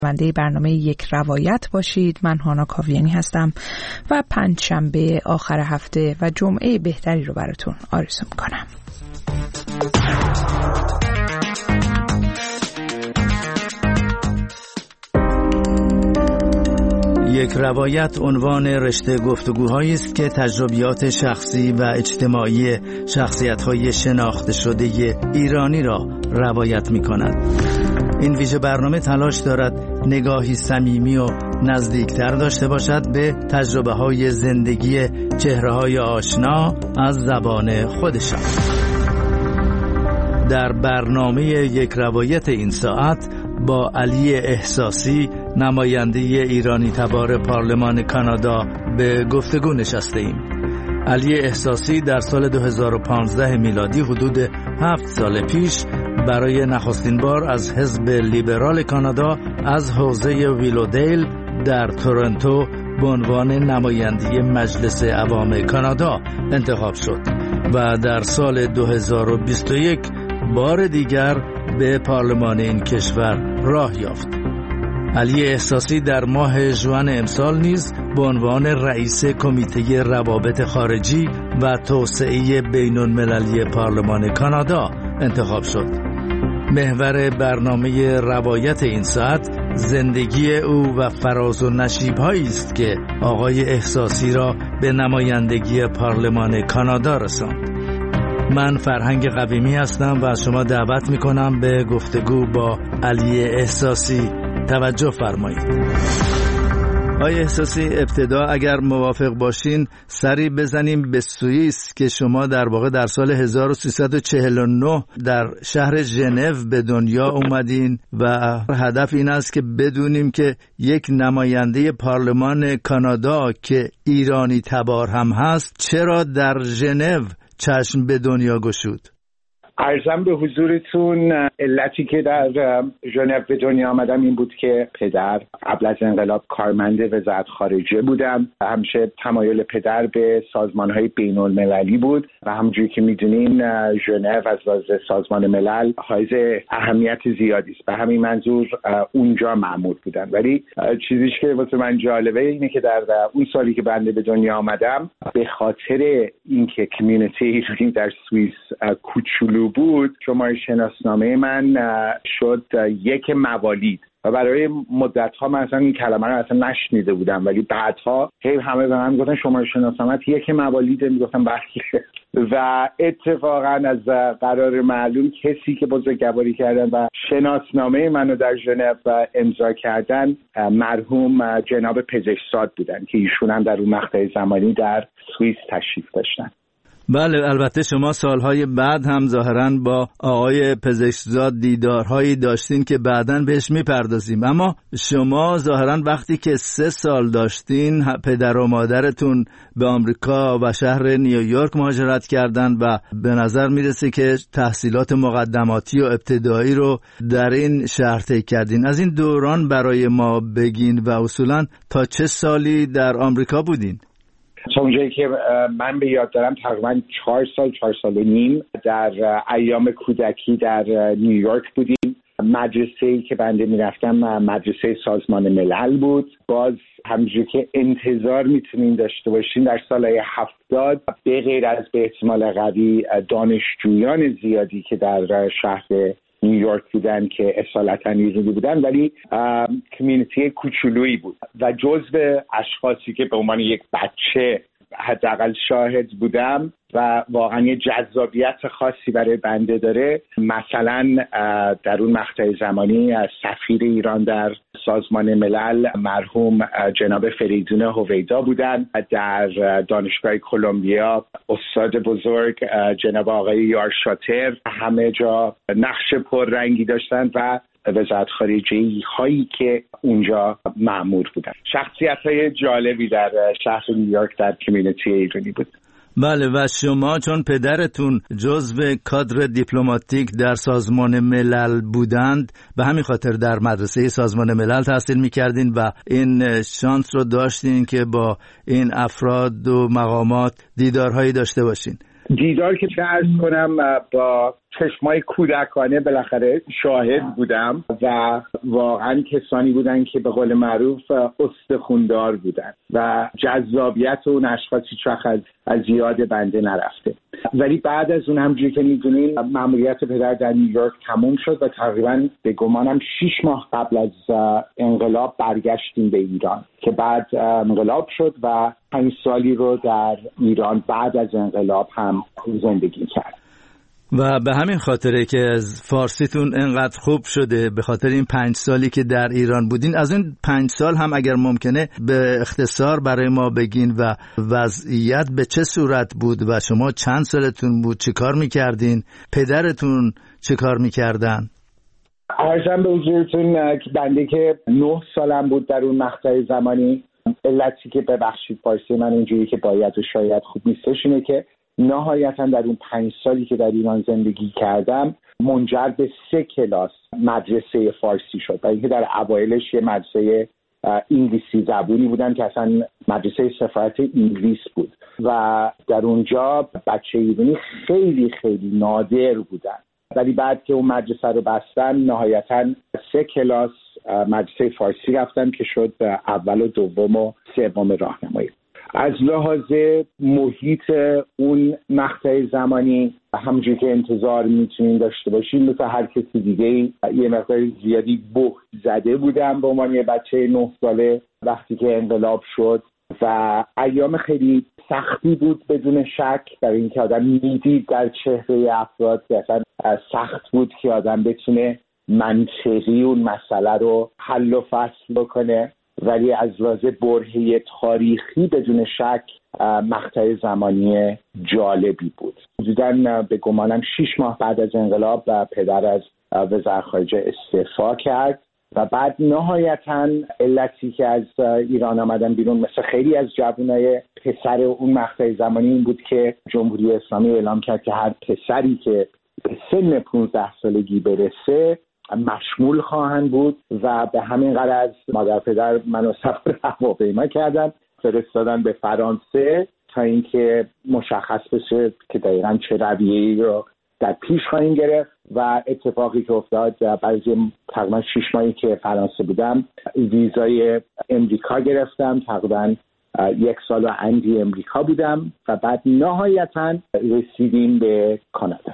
شنونده برنامه یک روایت باشید. من هانا کاویانی هستم و پنجشنبه آخر هفته و جمعه بهتری رو براتون آرزو میکنم. یک روایت عنوان رشته گفتگوهایی است که تجربیات شخصی و اجتماعی شخصیت‌های شناخته شده ایرانی را روایت می‌کند. این ویژه برنامه تلاش دارد نگاهی صمیمی و نزدیکتر داشته باشد به تجربه‌های زندگی چهره‌های آشنا از زبان خودشان. در برنامه یک روایت این ساعت با علی احساسی، نماینده ایرانی تبار پارلمان کانادا، به گفتگو نشسته ایم. علی احساسی در سال 2015 میلادی، حدود 7 سال پیش، برای نخستین بار از حزب لیبرال کانادا از حوزه ویلودیل در تورنتو به عنوان نماینده مجلس عوام کانادا انتخاب شد و در سال 2021 بار دیگر به پارلمان این کشور راه یافت. علی احساسی در ماه ژوئن امسال نیز به عنوان رئیس کمیته روابط خارجی و توسعه بین‌المللی پارلمان کانادا انتخاب شد. محور برنامه روایت این ساعت زندگی او و فراز و نشیب‌هایی است که آقای احساسی را به نمایندگی پارلمان کانادا رساند. من فرهنگ قویمی هستم و از شما دعوت می‌کنم به گفتگو با علی احساسی توجه فرمایید. آقای احساسی، ابتدا اگر موافق باشین سری بزنیم به سوئیس که شما در واقع در سال 1349 در شهر ژنو به دنیا اومدین و هدف این است که بدونیم که یک نماینده پارلمان کانادا که ایرانی تبار هم هست چرا در ژنو چشم به دنیا گشود. عرضم به حضورتون علتی که در ژنو به دنیا آمدم این بود که پدر قبل از انقلاب کارمند وزارت خارجه بودم. همیشه تمایل پدر به سازمان‌های بین‌المللی بود و همونجوری که می‌دونین ژنو از لحاظ سازمان ملل حائز اهمیت زیادی است. به همین منظور اونجا مأمور بودن. ولی چیزیش که واسه من جالبه اینه که در اون سالی که بنده به دنیا آمدم به خاطر اینکه کمیونیتی ایرانی در سوئیس کوچولو بود، شماره شناسنامه من شد یک موالید و برای مدت‌ها من اصلا این کلمه رو اصلا نشنیده بودم، ولی بعدها همه به من گفتن شماره شناسنامه یک موالید، میگفتم بله. و اتفاقا از قرار معلوم کسی که بزرگواری کردن و شناسنامه منو در ژنو امضا کردن مرحوم جناب پزشکزاد بودن که ایشون هم در اون مقطع زمانی در سوئیس تشریف داشتن. بله، البته شما سالهای بعد هم ظاهراً با آقای پزشکزاد دیدارهایی داشتین که بعداً بهش میپردازیم، اما شما ظاهراً وقتی که 3 سال داشتین پدر و مادرتون به آمریکا و شهر نیویورک مهاجرت کردن و به نظر میرسه که تحصیلات مقدماتی و ابتدایی رو در این شهر طی کردین. از این دوران برای ما بگین و اصولاً تا چه سالی در آمریکا بودین؟ تا اونجایی که من به یاد دارم تقریبا 4 سال و نیم در ایام کودکی در نیویورک بودیم. مدرسه‌ای که بنده میرفتم مدرسه سازمان ملل بود. باز همونجوری که انتظار میتونین داشته باشین در سالهای 70 به غیر از به احتمال قوی دانشجویان زیادی که در شهر نیویورک بودن که اصالتا ایرانی بودن، ولی کمیونیتی کوچولویی بود و جزو اشخاصی که به عنوان یک بچه حداقل شاهد بودم و واقعا یه جذابیت خاصی برای بنده داره. مثلا در اون مقطع زمانی سفیر ایران در سازمان ملل مرحوم جناب فریدون هویدا بودن. در دانشگاه کلمبیا استاد بزرگ جناب آقای یار شاتر همه جا نقش پررنگی داشتن و وزارت خارجه هایی که اونجا مأمور بودن. شخصیت‌های جالبی در شهر نیویورک در کمیونیتی ایرانی بود. بله، و شما چون پدرتون جزو کادر دیپلماتیک در سازمان ملل بودند به همین خاطر در مدرسه سازمان ملل تحصیل می‌کردین و این شانس رو داشتین که با این افراد و مقامات دیدارهایی داشته باشین. دیدار که چه عرض کنم با چشمای کودکانه بالاخره شاهد بودم و واقعا کسانی بودن که به قول معروف استخوندار بودن و جذابیت اون اشخاص هیچ وقت از یاد بنده نرفته. ولی بعد از اون همونجوری که میدونین مأموریت پدر در نیویورک تموم شد و تقریبا به گمانم 6 ماه قبل از انقلاب برگشتیم به ایران که بعد انقلاب شد و 5 سالی رو در ایران بعد از انقلاب هم زندگی کرد. و به همین خاطره که از فارسیتون انقدر خوب شده، به خاطر این 5 سالی که در ایران بودین، از این 5 سال هم اگر ممکنه به اختصار برای ما بگین و وضعیت به چه صورت بود و شما چند سالتون بود، چه کار میکردین، پدرتون چه کار میکردن؟ عرضم به حضورتون که بنده که 9 سالم بود در اون مقطع زمانی، علتی که ببخشید فارسی من اینجوری که باید و شاید خوب نیستش اینه که نهایتا در اون 5 سالی که در ایران زندگی کردم منجر به 3 کلاس مدرسه فارسی شد. برای اینکه در اوایلش یه مدرسه انگلیسی زبونی بودن که اصلا مدرسه سفارت انگلیس بود و در اونجا بچه ایرانی خیلی خیلی نادر بودن، ولی بعد که اون مدرسه رو بستن نهایتا 3 کلاس مدرسه فارسی رفتم که شد اول و دوم و سوم راهنمایی. از لحاظ محیط اون مقطع زمانی همونجوری که انتظار میتونین داشته باشین مثل هر کسی دیگه یه مقدار زیادی بهت زده بودم به عنوان یه بچه 9 ساله وقتی که انقلاب شد و ایام خیلی سختی بود بدون شک، برای اینکه آدم میدید در چهره افراد که اصلا سخت بود که آدم بتونه منطقی اون مسئله رو حل و فصل بکنه، ولی از لحاظ برهه تاریخی بدون شک مقطع زمانی جالبی بود. حدوداً به گمانم 6 ماه بعد از انقلاب پدر از وزارت خارجه استعفا کرد و بعد نهایتاً علتی که از ایران آمدن بیرون مثل خیلی از جوانای پسر اون مقطع زمانی این بود که جمهوری اسلامی اعلام کرد که هر پسری که به سن 15 سالگی برسه مشمول خواهند بود و به همین غرض مادر پدر منو سفر هواپیما کردن فرستادن به فرانسه تا اینکه مشخص بشه که دقیقاً چه رویه‌ای رو در پیش خواهیم گرفت و اتفاقی که افتاد بعد تقریبا 6 ماهی که فرانسه بودم ویزای امریکا گرفتم، تقریبا 1 سال و اندی امریکا بودم و بعد نهایتاً رسیدیم به کانادا.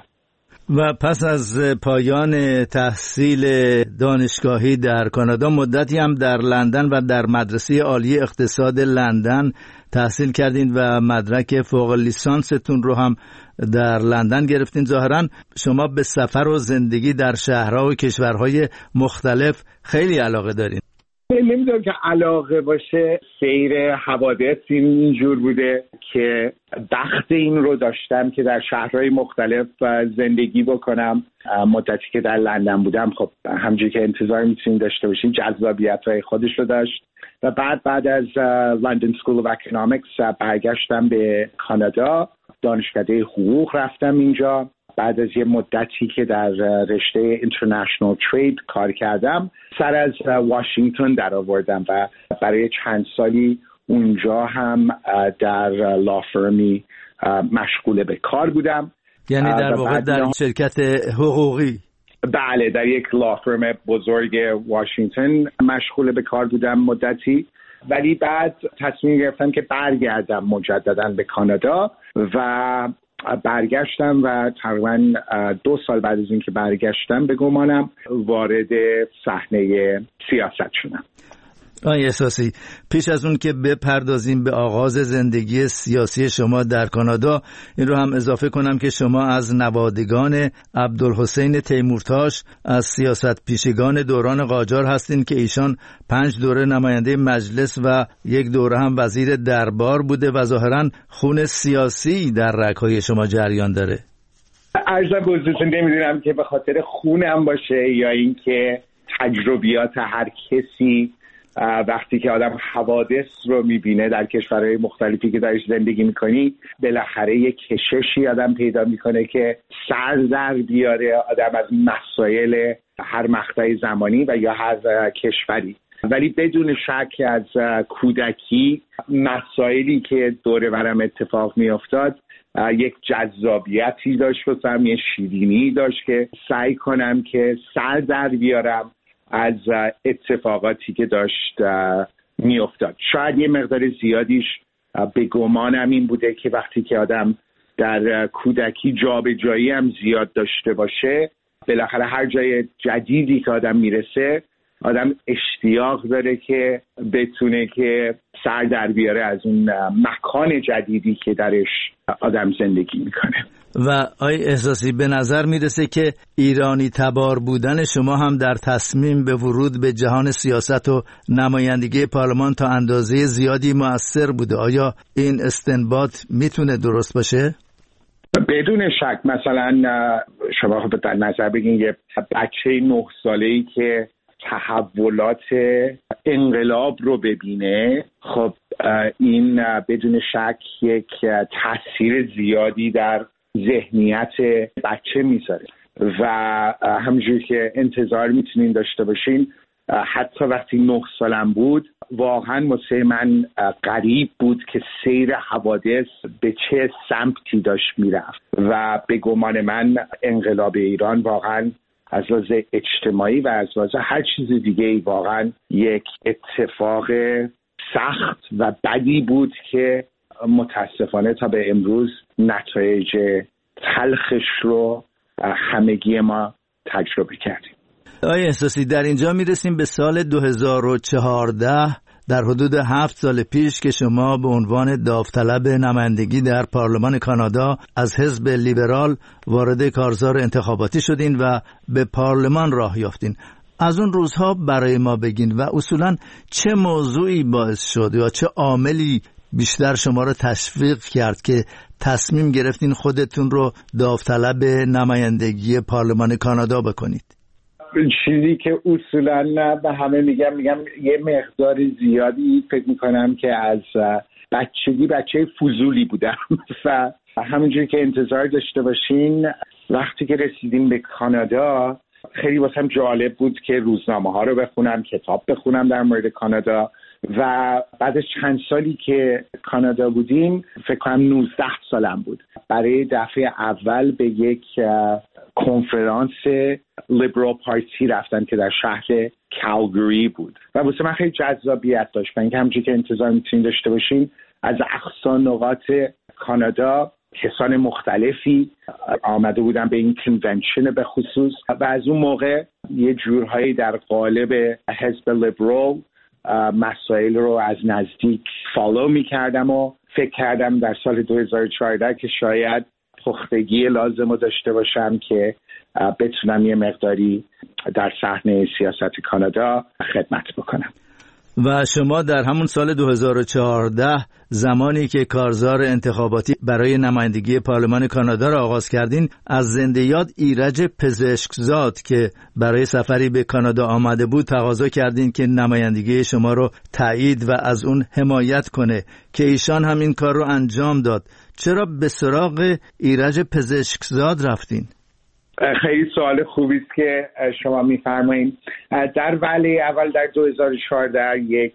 و پس از پایان تحصیل دانشگاهی در کانادا مدتی هم در لندن و در مدرسه عالی اقتصاد لندن تحصیل کردین و مدرک فوق لیسانستون رو هم در لندن گرفتین. ظاهراً شما به سفر و زندگی در شهرها و کشورهای مختلف خیلی علاقه دارین. نمیدونم که علاقه باشه، سیر حوادث اینجور بوده که بخت این رو داشتم که در شهرهای مختلف زندگی بکنم. مدتی که در لندن بودم خب همونجوری که انتظار میتونید داشته باشین جذابیت‌های خودش رو داشت و بعد از لندن سکول of اکونومیکس برگشتم به کانادا، دانشکده حقوق رفتم اینجا. بعد از یه مدتی که در رشته اینترنشنال ترید کار کردم سر از واشنگتن در آوردم و برای چند سالی اونجا هم در لافرمی مشغول به کار بودم. یعنی در واقع در شرکت حقوقی؟ بله، در یک لافرم بزرگ واشنگتن مشغول به کار بودم مدتی، ولی بعد تصمیم گرفتم که برگردم مجددا به کانادا و برگشتم و تقریبا 2 سال بعد از اینکه برگشتم به گمانم وارد صحنه سیاست شدم. آقای احساسی، پیش از اون که بپردازیم به آغاز زندگی سیاسی شما در کانادا، این رو هم اضافه کنم که شما از نوادگان عبدالحسین تیمورتاش از سیاست پیشگان دوران قاجار هستین که ایشان 5 دوره نماینده مجلس و 1 دوره هم وزیر دربار بوده و ظاهراً خون سیاسی در رگ‌های شما جریان داره. عرضم به حضورتون نمیدونم که به خاطر خونم باشه یا اینکه تجربیات هر کسی وقتی که آدم حوادث رو میبینه در کشورهای مختلفی که درش زندگی میکنی بالاخره یک کششی آدم پیدا میکنه که سر در بیاره آدم از مسائل هر مقطع زمانی و یا هر کشوری. ولی بدون شک از کودکی مسائلی که دور برم اتفاق میافتاد یک جذابیتی داشت واسم، یه شیرینی داشت که سعی کنم که سر در بیارم از اتفاقاتی که داشت میافتاد. شاید یه مقدار زیادیش به گمانم این بوده که وقتی که آدم در کودکی جابجایی هم زیاد داشته باشه، بالاخره هر جای جدیدی که آدم میرسه آدم اشتیاق داره که بتونه که سر در بیاره از اون مکان جدیدی که درش آدم زندگی میکنه. و آقای احساسی به نظر میرسه که ایرانی تبار بودن شما هم در تصمیم به ورود به جهان سیاست و نمایندگی پارلمان تا اندازه زیادی مؤثر بوده. آیا این استنباط میتونه درست باشه؟ بدون شک. مثلا شما خب در نظر بگین یه بچه 9 ساله‌ای که تحولات انقلاب رو ببینه، خب این بدون شک یک تاثیر زیادی در ذهنیت بچه میذاره و همونجوری که انتظار میتونین داشته باشین، حتی وقتی 9 سالم بود واقعا واسه من غریب بود که سیر حوادث به چه سمتی داشت میرفت و به گمان من انقلاب ایران واقعا از لحاظ اجتماعی و از لحاظ هر چیز دیگه واقعا یک اتفاق سخت و بدی بود که متاسفانه تا به امروز نتایج تلخش رو همگی ما تجربه کردیم. آقای احساسی، در اینجا میرسیم به سال 2014، در حدود 7 سال پیش که شما به عنوان داوطلب نمایندگی در پارلمان کانادا از حزب لیبرال وارد کارزار انتخاباتی شدین و به پارلمان راه یافتین. از اون روزها برای ما بگین و اصولاً چه موضوعی باعث شد یا چه عاملی بیشتر شما رو تشویق کرد که تصمیم گرفتین خودتون رو داوطلب نمایندگی پارلمان کانادا بکنید؟ چیزی که اصولاً به همه میگم یه مقدار زیادی فکر میکنم که از بچگی بچه فضولی بودم و همونجوری که انتظار داشته باشین وقتی که رسیدیم به کانادا خیلی واسم جالب بود که روزنامه ها رو بخونم، کتاب بخونم در مورد کانادا و بعد از چند سالی که کانادا بودیم، فکر کنم 19 سالم بود، برای دفعه اول به یک کنفرانس لیبرال پارتی رفتن که در شهر کالگری بود و واسه من خیلی جذابیت داشت و اینکه همونجوری که انتظار میتونید داشته باشین از اقصا نقاط کانادا کسان مختلفی آمده بودن به این کنونشن به خصوص و از اون موقع یه جورهایی در قالب حزب لیبرال مسائل رو از نزدیک فالو میکردم و فکر کردم در سال 2014 که شاید پختگی لازم رو داشته باشم که بتونم یه مقداری در صحنه سیاست کانادا خدمت بکنم. و شما در همون سال 2014 زمانی که کارزار انتخاباتی برای نمایندگی پارلمان کانادا را آغاز کردین، از زنده یاد ایرج پزشکزاد که برای سفری به کانادا آمده بود تقاضا کردین که نمایندگی شما رو تایید و از اون حمایت کنه که ایشان هم این کار رو انجام داد. چرا به سراغ ایرج پزشکزاد رفتین؟ خیلی سوال خوبی است که شما می‌فرمایید. در ولی اول در 2014 یک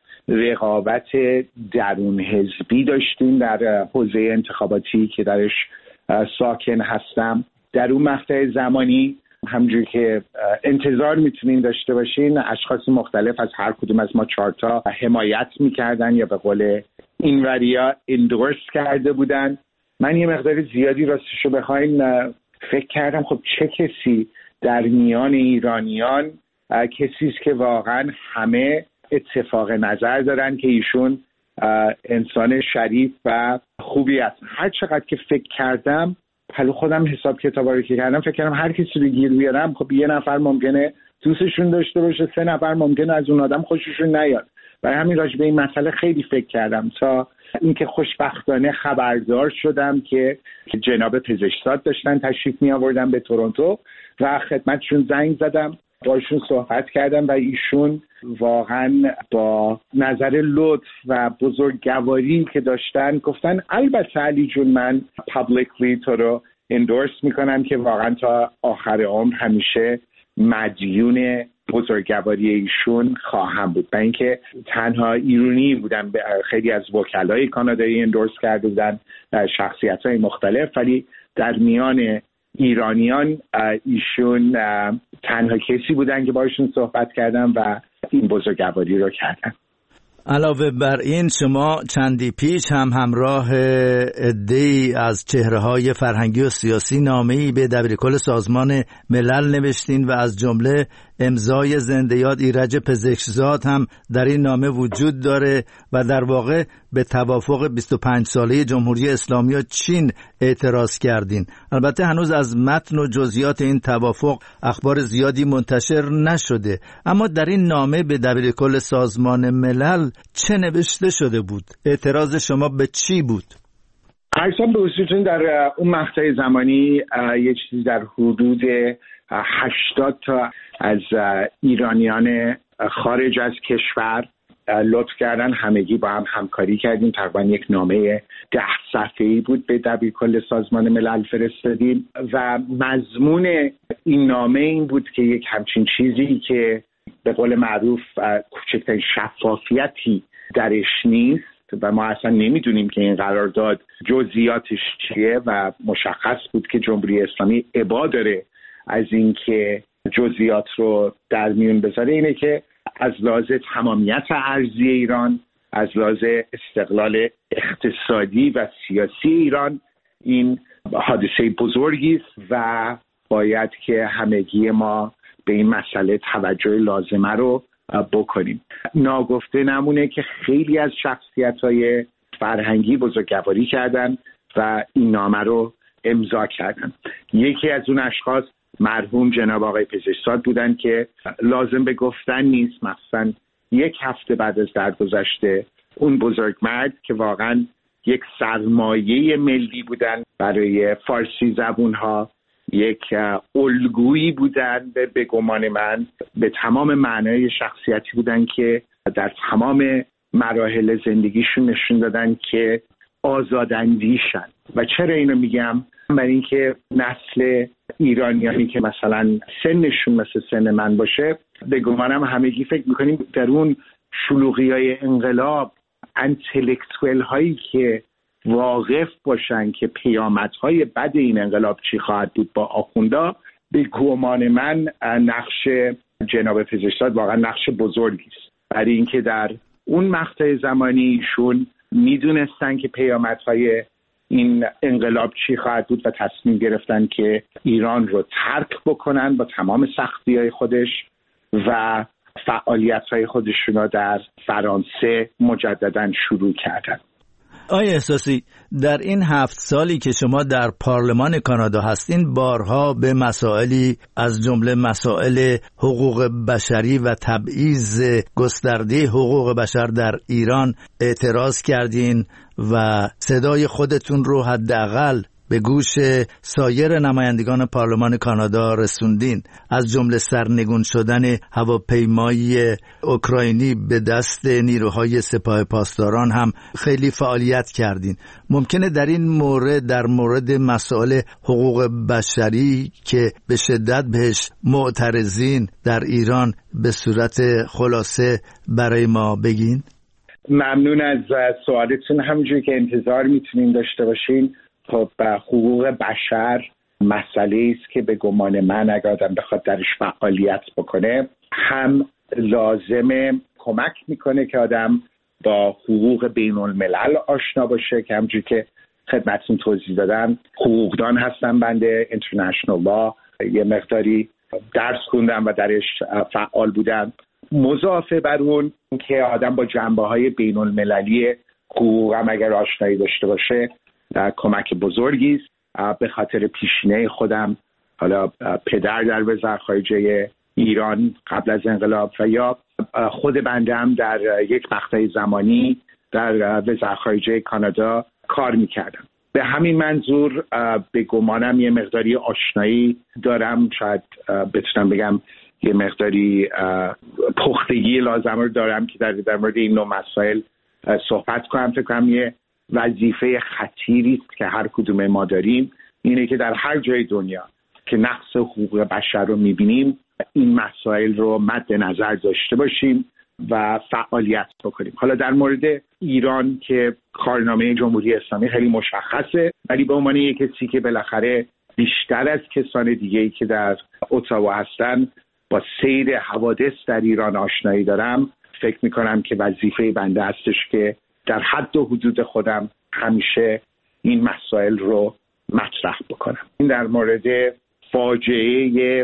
رقابت درون حزبی داشتیم در حوزه انتخاباتی که درش ساکن هستم. در اون مقطع زمانی همونجوری که انتظار میتونین داشته باشین اشخاص مختلف از هر کدوم از ما 4 تا حمایت میکردن یا به قول اینوریا اندورس کرده بودن. من یه مقدار زیادی راستشو بخواین فکر کردم خب چه کسی در میان ایرانیان کسی است که واقعا همه اتفاق نظر دارن که ایشون انسان شریف و خوبی است. هر چقدر که فکر کردم پلو خودم حساب کتابا رو که کردم فکر کردم هر کسی رو گیر بیارم خب یه نفر ممکنه دوستشون داشته باشه، 3 نفر ممکنه از اون آدم خوششون نیاد. برای همین راجع به این مسئله خیلی فکر کردم تا اینکه خوشبختانه خبردار شدم که جناب پزشکزاد داشتن تشریف می آوردن به تورنتو و خدمتشون زنگ زدم، باشون صحبت کردم و ایشون واقعا با نظر لطف و بزرگواری که داشتن گفتن البته علی جون من پابلیکلی تو رو اندورس میکنم که واقعا تا آخر عمر همیشه مدیون بزرگواری ایشون خواهم بود. برای اینکه تنها ایرانی بودن، خیلی از وکلای کانادایی اندورس کرده بودن، شخصیت‌های مختلف، ولی در میان ایرانیان ایشون تنها کسی بودن که باشون صحبت کردن و این بزرگواری رو کردن. علاوه بر این شما چندی پیش هم همراه عده‌ای از چهره‌های فرهنگی و سیاسی نامه‌ای به دبیرکل سازمان ملل نوشتین و از جمله امضای زنده یاد ایرج پزشکزاد هم در این نامه وجود داره و در واقع به توافق 25 ساله جمهوری اسلامی و چین اعتراض کردین. البته هنوز از متن و جزئیات این توافق اخبار زیادی منتشر نشده، اما در این نامه به دبیرکل سازمان ملل چه نوشته شده بود؟ اعتراض شما به چی بود؟ عرضم به حضورتون در اون مقطع زمانی یه چیزی در حدود 80 تا از ایرانیان خارج از کشور لطف کردن، همگی با هم همکاری کردیم، تقریبا یک نامه 10 صفحه‌ای بود به دبیرکل سازمان ملل فرستادیم و مضمون این نامه این بود که یک همچین چیزی که به قول معروف کوچکترین شفافیتی درش نیست و ما اصلا نمیدونیم که این قرارداد جزئیاتش چیه و مشخص بود که جمهوری اسلامی ابا داره از این که جزئیات رو در میون بذاره، اینه که از لحاظ تمامیت ارضی ایران، از لحاظ استقلال اقتصادی و سیاسی ایران این حادثه بزرگی است و باید که همگی ما به این مسئله توجه لازمه رو بکنیم. ناگفته نمونه که خیلی از شخصیت‌های فرهنگی بزرگواری کردن و این نامه رو امضا کردن. یکی از اون اشخاص مرحوم جناب آقای پزشکزاد بودن که لازم به گفتن نیست، مثلا 1 هفته بعد از درگذشت اون بزرگمرد که واقعا یک سرمایه ملی بودن برای فارسی زبونها، یک الگویی بودن به گمان من، به تمام معنای شخصیتی بودن که در تمام مراحل زندگیشون نشون دادن که آزاداندیشن. و چرا اینو میگم؟ برای اینکه نسل ایرانیانی که مثلا سنشون مثل سن من باشه، به گمانم همگی فکر میکنیم در اون شلوغی‌های انقلاب انتلکتوئل هایی که واقف باشن که پیامدهای بد این انقلاب چی خواهد بود با آخوندا، به گمان من نقش جناب پزشکزاد واقعا نقش بزرگی است، برای اینکه در اون مقطع زمانی ایشون میدونستن که پیامدهای این انقلاب چی خواهد بود و تصمیم گرفتن که ایران رو ترک بکنن با تمام سختی‌های خودش و فعالیت‌های خودشون رو در فرانسه مجدداً شروع کردن. آقای احساسی، در این 7 سالی که شما در پارلمان کانادا هستین بارها به مسائلی از جمله مسائل حقوق بشری و تبعیض گسترده حقوق بشر در ایران اعتراض کردین و صدای خودتون رو حداقل به گوش سایر نمایندگان پارلمان کانادا رسوندین، از جمله سرنگون شدن هواپیمای اوکراینی به دست نیروهای سپاه پاسداران هم خیلی فعالیت کردین. ممکنه در این مورد، در مورد مسائل حقوق بشری که به شدت بهش معترضین در ایران، به صورت خلاصه برای ما بگین؟ ممنون از سوالتون. همونجوری که انتظار میتونین داشته باشین، خب حقوق بشر مسئله است که به گمان من اگر آدم بخواد درش فعالیت بکنه، هم لازمه کمک میکنه که آدم با حقوق بین الملل آشنا باشه، که همونجوری که خدمتتون توضیح دادم حقوقدان هستم، بنده اینترنشنال لا یه مقداری درس خوندم و درش فعال بودم. مضافه بر اون که آدم با جنبه‌های بین المللی حقوق هم اگر آشنایی داشته باشه کمک بزرگی است. به خاطر پیشینه خودم، حالا پدر در وزارت خارجه ایران قبل از انقلاب و یا خود بنده هم در یک مقطع زمانی در وزارت خارجه کانادا کار میکردم. به همین منظور به گمانم یه مقداری آشنایی دارم، شاید بتونم بگم یه مقداری پختگی لازم رو دارم که در مورد این نوع مسائل صحبت کنم. فکر کنم یه وظیفه خطیری است که هر کدوم ما داریم، اینه که در هر جای دنیا که نقض حقوق بشر رو میبینیم این مسائل رو مد نظر داشته باشیم و فعالیت بکنیم. حالا در مورد ایران که کارنامه جمهوری اسلامی خیلی مشخصه، ولی به عنوان یک کسی که بالاخره بیشتر از کسان دیگه‌ای که در اتاوا هستن با سیر حوادث در ایران آشنایی دارم، فکر میکنم که وظیفه بنده هستش که در حد و حدود خودم همیشه این مسائل رو مطرح بکنم. این در مورد فاجعه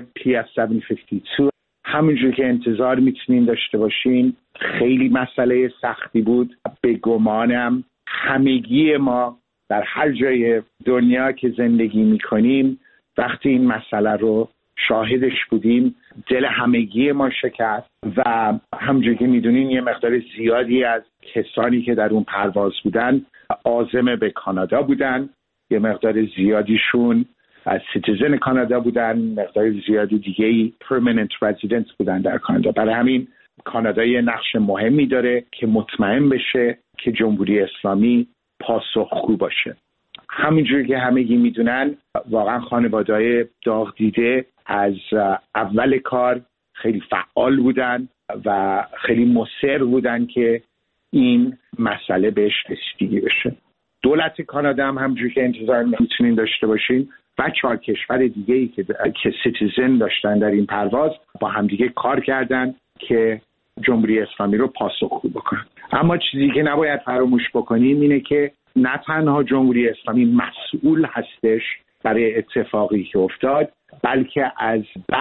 PS752 همونجور که انتظار میتونین داشته باشین خیلی مسئله سختی بود. به گمانم همگی ما در هر جای دنیا که زندگی میکنیم وقتی این مسئله رو شاهدش بودیم دل همگی ما شکست و همونجور که میدونین یه مقدار زیادی از کسانی که در اون پرواز بودن عازم به کانادا بودن، یه مقدار زیادیشون از سیتیزن کانادا بودن، مقدار زیادی دیگه‌ای پرمننت رزیدنت بودن در کانادا. برای همین کانادا یه نقش مهمی داره که مطمئن بشه که جمهوری اسلامی پاسخگو باشه. همینجوری که همگی میدونن واقعا خانواده‌های داغ دیده از اول کار خیلی فعال بودن و خیلی مصر بودن که این مسئله بهش رسیدگی بشه. دولت کانادا هم همونجوری که انتظار میتونین داشته باشین و 4 کشور دیگه‌ای که سیتیزن داشتن در این پرواز با همدیگه کار کردن که جمهوری اسلامی رو پاسخگو بکنن. اما چیزی که نباید فراموش بکنیم اینه که نه تنها جمهوری اسلامی مسئول هستش برای اتفاقی که افتاد، بلکه از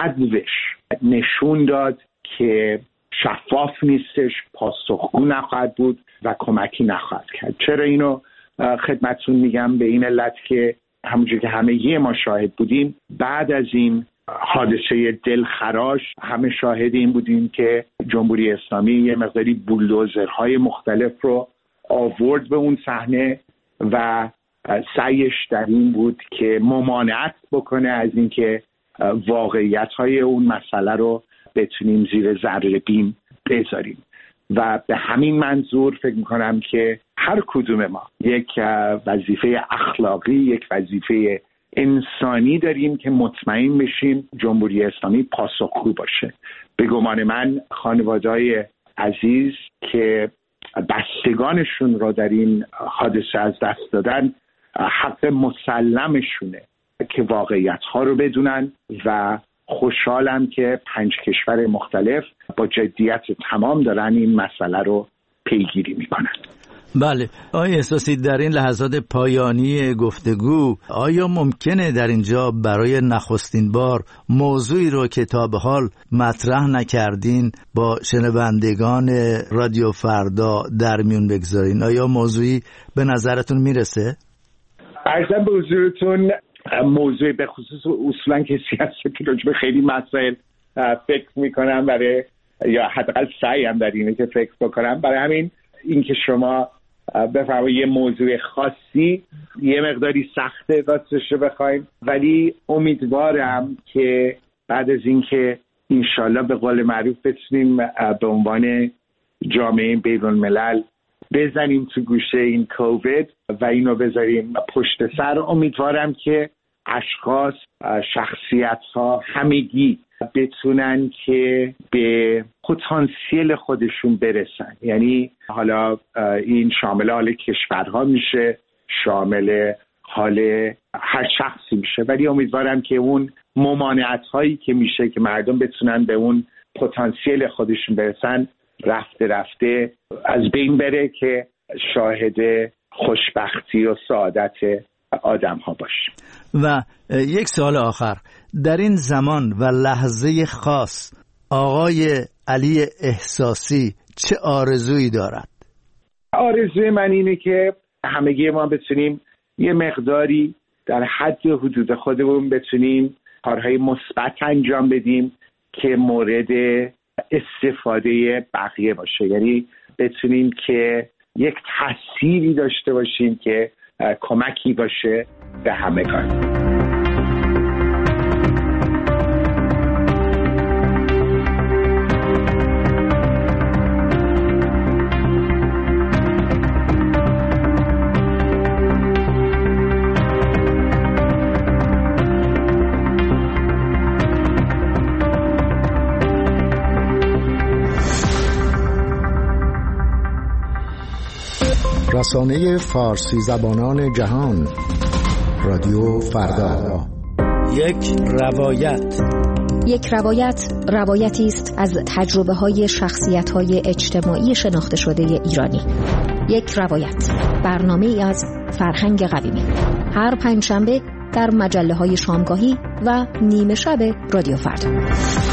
بدوش نشون داد که شفاف نیستش، پاسخگو نخواهد بود و کمکی نخواهد کرد. چرا اینو خدمتتون میگم؟ به این علت که همونجور که همگی ما شاهد بودیم بعد از این حادثه دلخراش همه شاهد این بودیم که جمهوری اسلامی یه مقداری بولدوزرهای مختلف رو آورد به اون صحنه و سعیش در این بود که ممانعت بکنه از اینکه واقعیت‌های اون مسئله رو بتونیم زیر ذره بین بذاریم و به همین منظور فکر میکنم که هر کدوم ما یک وظیفه اخلاقی، یک وظیفه انسانی داریم که مطمئن بشیم جمهوری اسلامی پاسخگو باشه. به گمان من خانواده‌های عزیز که بستگانشون را در این حادثه از دست دادن حق مسلمشونه که واقعیت‌ها رو بدونن و خوشحالم که 5 کشور مختلف با جدیت تمام دارن این مسئله رو پیگیری میکنن. بله، آقای احساسی در این لحظات پایانی گفتگو آیا ممکنه در اینجا برای نخستین بار موضوعی رو که تا به حال مطرح نکردین با شنوندگان رادیو فردا در میون بگذارین؟ آیا موضوعی به نظرتون میرسه؟ عرضم به حضورتون موضوع به خصوص اصولا کسی هست که راجع به خیلی مسائل فکر میکنم برای یا حداقل سعیم در اینه که فکر بکنم. برای همین اینکه شما بفرمایید یه موضوع خاصی یه مقداری سخته راستش رو بخوایم، ولی امیدوارم که بعد از اینکه انشالله به قول معروف بتونیم به عنوان جامعه بین‌الملل بزنیم تو گوشه این کووید و اینو بذاریم پشت سر، امیدوارم که اشخاص، شخصیت‌ها همگی بتونن که به پتانسیل خودشون برسن. یعنی حالا این شامل حال کشورها میشه، شامل حال هر شخصی میشه، ولی امیدوارم که اون ممانعت‌هایی که میشه که مردم بتونن به اون پتانسیل خودشون برسن رفته رفته از بین بره که شاهد خوشبختی و سعادت آدم ها باشیم. و یک سوال آخر، در این زمان و لحظه خاص آقای علی احساسی چه آرزویی دارد؟ آرزوی من اینه که همگی ما بتونیم یه مقداری در حد و حدود خودمون بتونیم کارهای مثبت انجام بدیم که مورد استفاده بقیه باشه. یعنی بتونیم که یک تأثیری داشته باشیم که کمکی باشه به همگان. رسانه فارسی زبانان جهان، رادیو فردا. یک روایت. یک روایت روایتی است از تجربه‌های شخصیت‌های اجتماعی شناخته شده ایرانی. یک روایت، برنامه‌ای از فرهنگ قویمی. هر پنجشنبه در مجله‌های شامگاهی و نیمه شب رادیو فردا.